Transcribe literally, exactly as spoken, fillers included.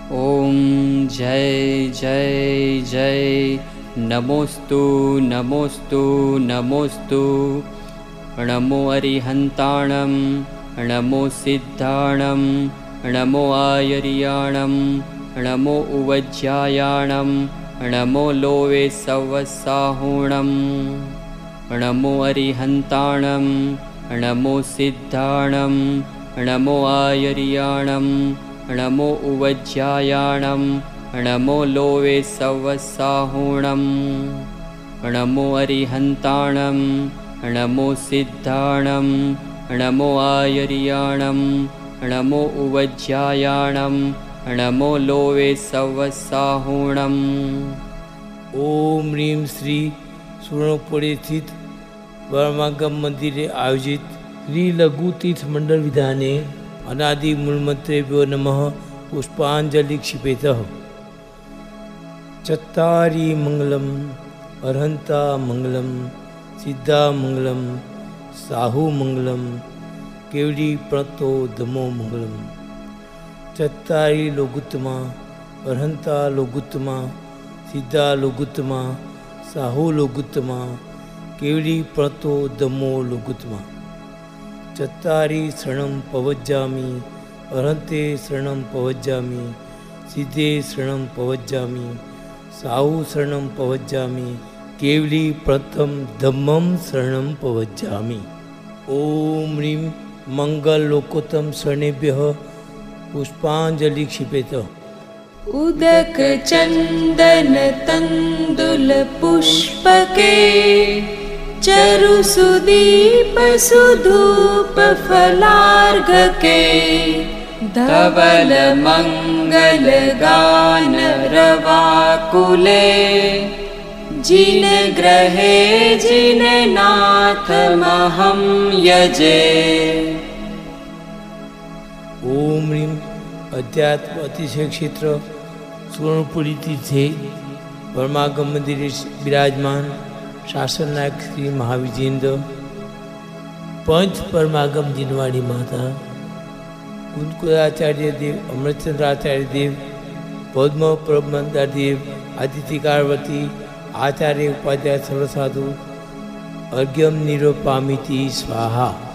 ॐ जय जय जय नमोस्तु नमोस्तु नमोस्तु। नमो अरिहन्ताणं नमो सिद्धाणं नमो आयर्याणं नमो उवज्यायाणं नमो लोवे सवसाहुणं। नमो अरिहन्ताणं नमो सिद्धाणं नमो आयर्याणं नमो उवज्यायाणं नमो लोवे सवसाहुणं। नमो अरिहन्ताणं नमो सिद्धाणं नमो आयर्याणं नमो उवज्यायाणं नमो लोवे सवसाहुणं। ओम ह्रीं श्री सुवर्णपुरी स्थित परमागम मंदिरे आयोजित श्री लघु तीर्थ मंडल विधाने अनादि मूलमंत्रेभ्यो नमः पुष्पांजलि क्षिपेतः। चत्तारि मंगलम अर्हंता मंगलम सिद्धा मंगलम साहु मंगलम केवड़ी प्रणतो दमो मंगलम। चत्तारि लोगुत्तमा अर्हंता लोगुत्तमा सिद्धा लोगुत्तमा साहु लोगुत्तमा केवड़ी प्रणतो दमो लोगुत्तमा। चत्तारि शरणं पवज्जामि अर्हन्ते शरणं पवज्जामि सिद्धे शरणं पवज्जामि साहु शरणं पवज्जामि केवली प्रथम धम्मं शरणं पवज्जामि। ओम ह्रीं मंगल लोकोत्तम शरणेभ्यः पुष्पांजलि क्षिपेत। उदक चंदन तंदुल पुष्पके चरु सुदीप सुधूप फलार्घके धवल मंगल गान रवाकुले जिन ग्रहे जिन नाथ महं यजे। ओम ह्रीं अध्यात्म अतिशय क्षेत्र सुवर्णपुरी तीर्थे परमागम मंदिरे विराजमान शासन नायक श्री महाविजेंद्र पंच परमागम जिनवाड़ी माता कुंदकुलाचार्य देव अमृतचंद्र आचार्य देव पद्म प्रबंधा देव आदित्य कारवती आचार्य उपाध्याय सर्वसाधु अर्घ्यम निरूपामिति स्वाहा।